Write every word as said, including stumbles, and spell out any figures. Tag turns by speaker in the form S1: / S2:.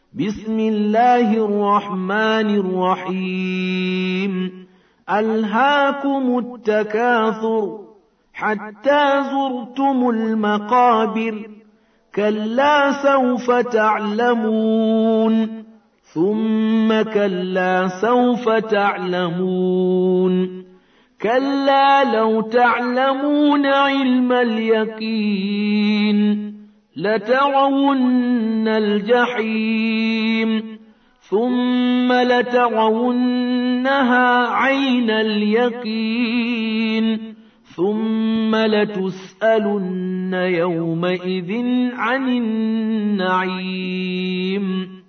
S1: بسم الله الرحمن الرحيم ألهاكم التكاثر حتى زرتم المقابر كلا سوف تعلمون ثم كلا سوف تعلمون كلا لو تعلمون علم اليقين لترون الجحيم ثم لترونها عين اليقين ثم لتسألن يومئذ عن النعيم